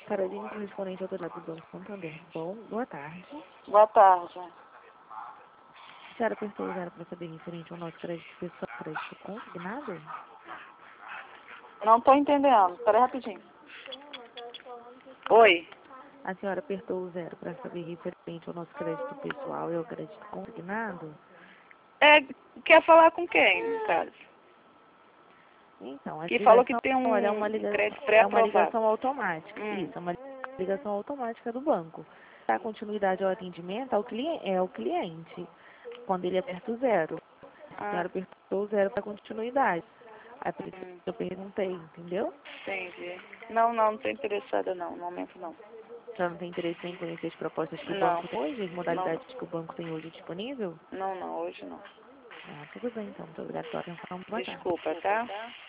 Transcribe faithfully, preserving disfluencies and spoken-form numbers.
Caroline, correspondente ao lado do Banco Santander. Bom, boa tarde. Boa tarde. A senhora apertou o zero para saber referente ao nosso crédito pessoal, crédito consignado? Não estou entendendo. Espera aí rapidinho. Oi. A senhora apertou o zero para saber referente ao nosso crédito pessoal e ao crédito consignado? É, quer falar com quem, no caso? Então, a Que ligação, falou que tem um olha, é uma ligação, crédito é uma pré-aprovado. ligação automática. Hum. Isso, é uma ligação automática do banco. Dá continuidade ao atendimento ao cliente, é ao cliente, quando ele aperta o zero. A Ah, senhora apertou o zero para continuidade. Aí por isso hum, que eu perguntei, entendeu? entendi. Não, não, não estou interessada não, no momento não. A senhora não tem interesse em conhecer as propostas que o Não, banco tem hoje, as não, modalidades que o banco tem hoje disponível? não, não, hoje não. Ah, tudo bem então. Muito obrigada pela atenção. Boa tarde. Desculpa, tá?